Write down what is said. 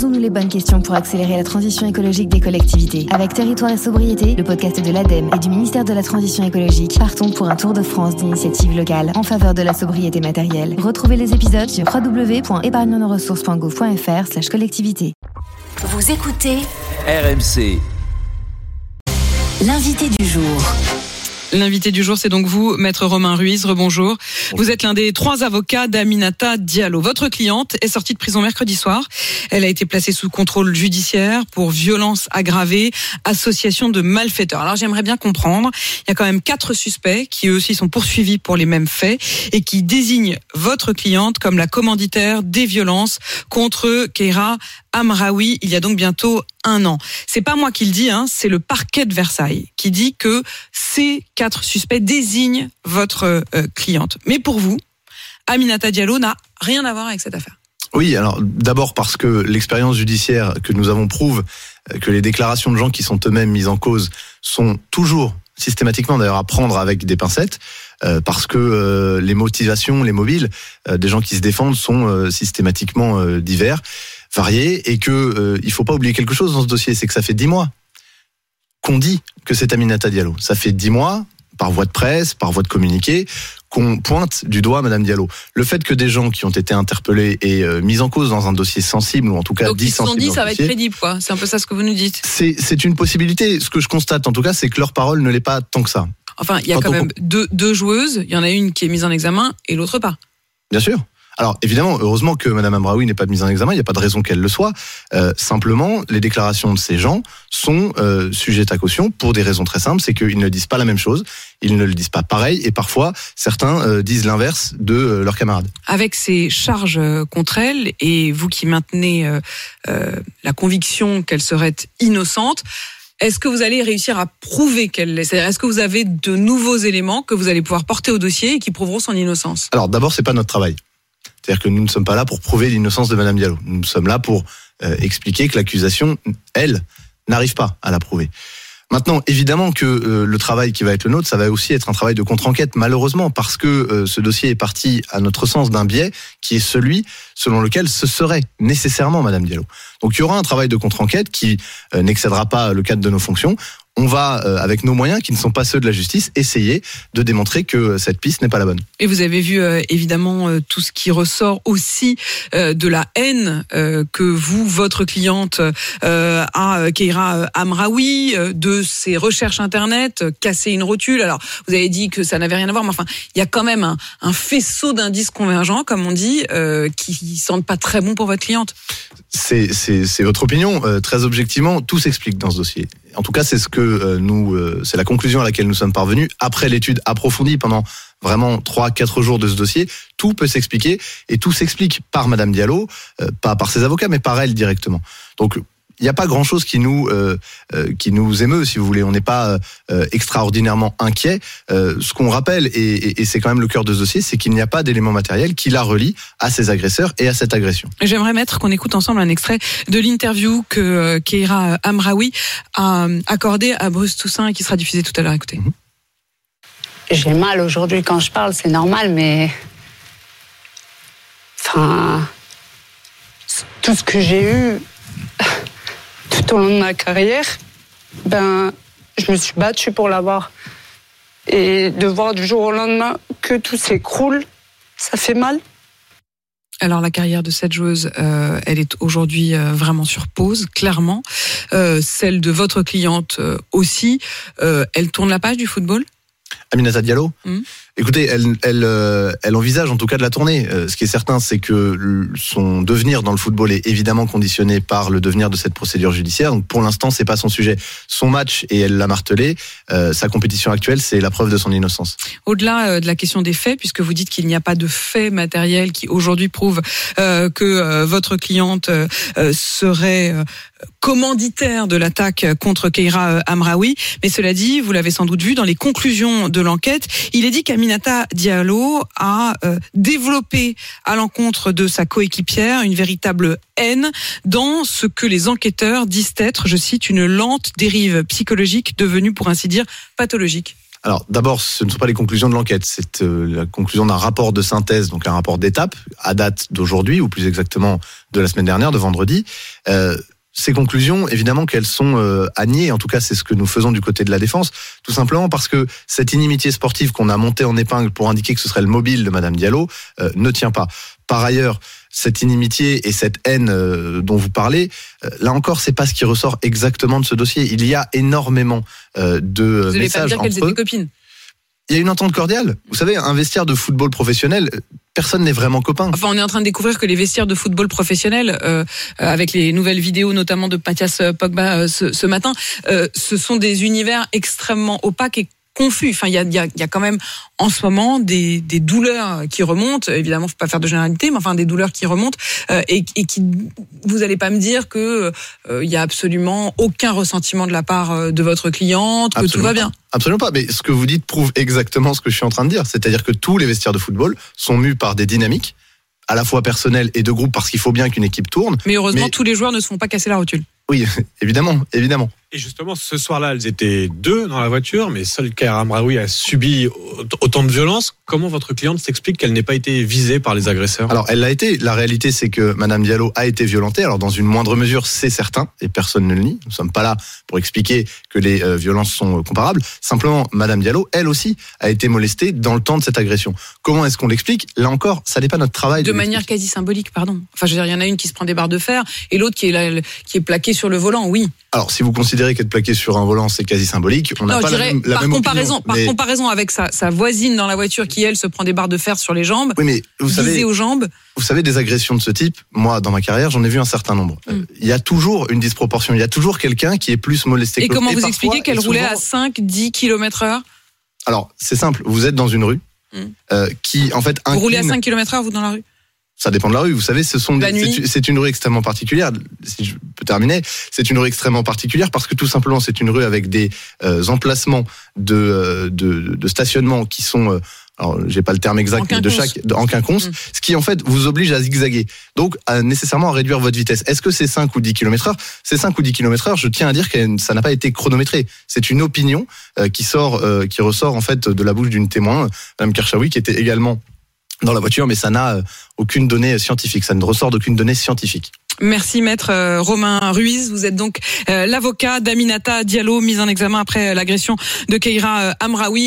Posons-nous les bonnes questions pour accélérer la transition écologique des collectivités. Avec Territoire et Sobriété, le podcast de l'ADEME et du ministère de la Transition écologique, partons pour un tour de France d'initiatives locales en faveur de la sobriété matérielle. Retrouvez les épisodes sur www.épargnenoressources.gouv.fr/collectivité. Vous écoutez RMC. L'invité du jour. L'invité du jour, c'est donc vous, Maître Romain Ruiz. Rebonjour. Vous êtes l'un des 3 avocats d'Aminata Diallo. Votre cliente est sortie de prison mercredi soir. Elle a été placée sous contrôle judiciaire pour violence aggravée, association de malfaiteurs. Alors j'aimerais bien comprendre, il y a quand même 4 suspects qui eux aussi sont poursuivis pour les mêmes faits et qui désignent votre cliente comme la commanditaire des violences contre Keira Amraoui il y a donc bientôt 1 an. C'est pas moi qui le dis, c'est le parquet de Versailles qui dit que ces 4 suspects désignent votre cliente. Mais pour vous, Aminata Diallo n'a rien à voir avec cette affaire. Oui, alors d'abord parce que l'expérience judiciaire que nous avons prouve que les déclarations de gens qui sont eux-mêmes mis en cause sont toujours systématiquement d'ailleurs à prendre avec des pincettes, parce que les motivations, les mobiles des gens qui se défendent sont systématiquement divers, variés, et que il faut pas oublier quelque chose dans ce dossier, c'est que ça fait 10 mois qu'on dit que c'est Aminata Diallo. Ça fait 10 mois, par voie de presse, par voie de communiqué, qu'on pointe du doigt Madame Diallo. Le fait que des gens qui ont été interpellés et mis en cause dans un dossier sensible, ou en tout cas donc dit sensible, donc ils se sont dit ça va être crédible, quoi. C'est un peu ça ce que vous nous dites. C'est une possibilité. Ce que je constate en tout cas, c'est que leur parole ne l'est pas tant que ça. Enfin, il y a quand même deux joueuses. Il y en a une qui est mise en examen et l'autre pas. Bien sûr. Alors évidemment, heureusement que Madame Amraoui n'est pas mise en examen, il n'y a pas de raison qu'elle le soit. Simplement, les déclarations de ces gens sont sujettes à caution pour des raisons très simples, c'est qu'ils ne disent pas la même chose, ils ne le disent pas pareil, et parfois certains disent l'inverse de leurs camarades. Avec ces charges contre elle, et vous qui maintenez la conviction qu'elle serait innocente, est-ce que vous allez réussir à prouver qu'elle l'est ? C'est-à-dire, est-ce que vous avez de nouveaux éléments que vous allez pouvoir porter au dossier et qui prouveront son innocence ? Alors d'abord, c'est pas notre travail. C'est-à-dire que nous ne sommes pas là pour prouver l'innocence de Madame Diallo. Nous sommes là pour expliquer que l'accusation, elle, n'arrive pas à la prouver. Maintenant, évidemment que le travail qui va être le nôtre, ça va aussi être un travail de contre-enquête, malheureusement, parce que ce dossier est parti, à notre sens, d'un biais qui est celui selon lequel ce serait nécessairement Madame Diallo. Donc il y aura un travail de contre-enquête qui n'excédera pas le cadre de nos fonctions. On va, avec nos moyens, qui ne sont pas ceux de la justice, essayer de démontrer que cette piste n'est pas la bonne. Et vous avez vu, évidemment, tout ce qui ressort aussi de la haine que vous, votre cliente, a Keira Amraoui, de ses recherches Internet, casser une rotule. Alors, vous avez dit que ça n'avait rien à voir, mais enfin, il y a quand même un faisceau d'indices convergents, comme on dit, qui sentent pas très bon pour votre cliente. C'est votre opinion. Très objectivement, tout s'explique dans ce dossier. En tout cas, c'est ce que c'est la conclusion à laquelle nous sommes parvenus après l'étude approfondie pendant vraiment 3-4 jours de ce dossier. Tout peut s'expliquer, et tout s'explique par Madame Diallo, pas par ses avocats, mais par elle directement. Donc, il n'y a pas grand-chose qui nous émeut, si vous voulez. On n'est pas extraordinairement inquiet. Ce qu'on rappelle, et c'est quand même le cœur de ce dossier, c'est qu'il n'y a pas d'élément matériel qui la relie à ces agresseurs et à cette agression. J'aimerais, Maître, qu'on écoute ensemble un extrait de l'interview que Keira Amraoui a accordée à Bruce Toussaint et qui sera diffusée tout à l'heure. Écoutez. J'ai mal aujourd'hui quand je parle, c'est normal, mais... Enfin... Tout ce que j'ai eu... tout au long de ma carrière, je me suis battue pour l'avoir. Et de voir du jour au lendemain que tout s'écroule, ça fait mal. Alors la carrière de cette joueuse, elle est aujourd'hui vraiment sur pause, clairement. Celle de votre cliente aussi. Elle tourne la page du football ? Aminata Diallo ? Écoutez, elle envisage en tout cas de la tourner. Ce qui est certain, c'est que son devenir dans le football est évidemment conditionné par le devenir de cette procédure judiciaire. Donc pour l'instant, c'est pas son sujet. Son match, et elle l'a martelé, sa compétition actuelle, c'est la preuve de son innocence. Au-delà de la question des faits, puisque vous dites qu'il n'y a pas de faits matériels qui aujourd'hui prouvent que votre cliente serait commanditaire de l'attaque contre Keira Amraoui, mais cela dit, vous l'avez sans doute vu dans les conclusions de l'enquête, il est dit qu'Aminata Diallo a développé à l'encontre de sa coéquipière une véritable haine dans ce que les enquêteurs disent être, je cite, une lente dérive psychologique devenue, pour ainsi dire, pathologique. Alors d'abord, ce ne sont pas les conclusions de l'enquête, c'est la conclusion d'un rapport de synthèse, donc un rapport d'étape, à date d'aujourd'hui, ou plus exactement de la semaine dernière, de vendredi. Ces conclusions, évidemment qu'elles sont à nier, en tout cas c'est ce que nous faisons du côté de la défense, tout simplement parce que cette inimitié sportive qu'on a montée en épingle pour indiquer que ce serait le mobile de Madame Diallo ne tient pas. Par ailleurs, cette inimitié et cette haine dont vous parlez, là encore, c'est pas ce qui ressort exactement de ce dossier. Il y a énormément de vous messages pas dire qu'elles entre eux. étaient copines. Il y a une entente cordiale. Vous savez, un vestiaire de football professionnel, personne n'est vraiment copain. Enfin, on est en train de découvrir que les vestiaires de football professionnel, avec les nouvelles vidéos notamment de Mathias Pogba ce matin, ce sont des univers extrêmement opaques et confus. Enfin, il y a quand même en ce moment des douleurs qui remontent. Évidemment, faut pas faire de généralité, mais enfin des douleurs qui remontent et qui. Vous allez pas me dire que il y a absolument aucun ressentiment de la part de votre cliente, que Absolument tout va bien. Absolument pas. Mais ce que vous dites prouve exactement ce que je suis en train de dire. C'est-à-dire que tous les vestiaires de football sont mus par des dynamiques, à la fois personnelles et de groupe, parce qu'il faut bien qu'une équipe tourne. Mais heureusement, tous les joueurs ne se font pas casser la rotule. Oui, évidemment. Et justement, ce soir-là, elles étaient 2 dans la voiture, mais seul Kaira Amraoui a subi autant de violence. Comment votre cliente s'explique qu'elle n'ait pas été visée par les agresseurs ? Alors, elle l'a été. La réalité, c'est que Madame Diallo a été violentée. Alors, dans une moindre mesure, c'est certain, et personne ne le nie. Nous ne sommes pas là pour expliquer que les violences sont comparables. Simplement, Madame Diallo, elle aussi, a été molestée dans le temps de cette agression. Comment est-ce qu'on l'explique ? Là encore, ça n'est pas notre travail. De manière quasi symbolique, pardon. Enfin, je veux dire, il y en a une qui se prend des barres de fer, et l'autre qui est plaquée sur le volant, oui. Alors, si vous considérez qu'être plaqué sur un volant, c'est quasi symbolique, on n'a pas la même opinion. Par comparaison avec sa voisine dans la voiture qui, elle, se prend des barres de fer sur les jambes, oui, mais visée aux jambes. Vous savez, des agressions de ce type, moi, dans ma carrière, j'en ai vu un certain nombre. Il y a toujours une disproportion, il y a toujours quelqu'un qui est plus molesté que l'autre. Et comment vous expliquez qu'elle roulait à 5-10 km/h ? Alors, c'est simple, vous êtes dans une rue qui, en fait, incline... Vous roulez à 5 km/h, vous, dans la rue ? Ça dépend de la rue. Vous savez, c'est une rue extrêmement particulière. Si je peux terminer, c'est une rue extrêmement particulière parce que tout simplement, c'est une rue avec des emplacements de stationnement qui sont, alors j'ai pas le terme exact, mais en quinconce, ce qui en fait vous oblige à zigzaguer. Donc, nécessairement à réduire votre vitesse. Est-ce que c'est 5 ou 10 km/h ? C'est 5 ou 10 km/h. Je tiens à dire que ça n'a pas été chronométré. C'est une opinion qui ressort en fait de la bouche d'une témoin, Mme Kershawi, qui était également dans la voiture, mais ça n'a aucune donnée scientifique. Ça ne ressort d'aucune donnée scientifique. Merci maître Romain Ruiz. Vous êtes donc l'avocat d'Aminata Diallo, mise en examen après l'agression de Kaira Amraoui.